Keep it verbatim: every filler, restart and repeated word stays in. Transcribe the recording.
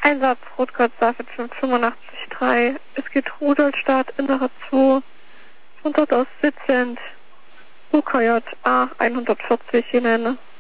Einsatz Rotkreuz David fünf fünfundachtzig drei. Es geht Rudolstadt, Innere zwei. Von dort aus sitzend. U K J A hundertvierzig hinein.